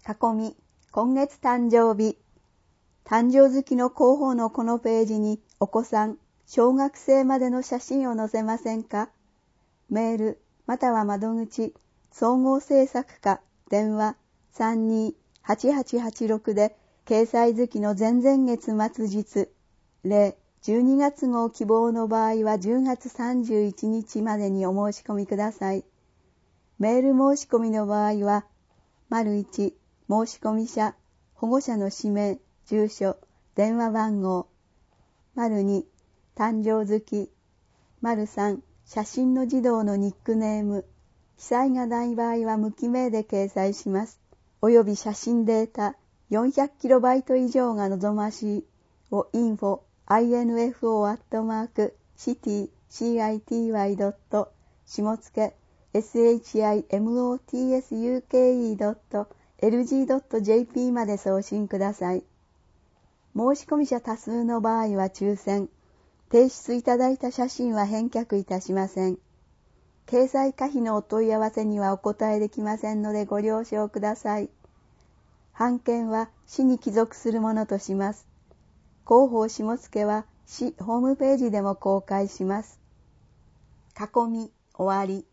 囲み、今月誕生日。誕生月の広報のこのページにお子さん、小学生までの写真を載せませんか？メール、または窓口、総合制作課、電話32-8886で、掲載月の前々月末日、例12月号希望の場合は10月31日までにお申し込みください。メール申し込みの場合は、1、申し込み者、保護者の氏名、住所、電話番号、2、誕生月、3、写真の児童のニックネーム、記載がない場合は無記名で掲載します。および写真データ 400KB 以上が望ましいを info.city.city.y. 下付shimotsuke.lg.jp まで送信ください。申し込み者多数の場合は抽選。提出いただいた写真は返却いたしません。掲載可否のお問い合わせにはお答えできませんのでご了承ください。版権は市に帰属するものとします。広報下付は市ホームページでも公開します。囲み終わり。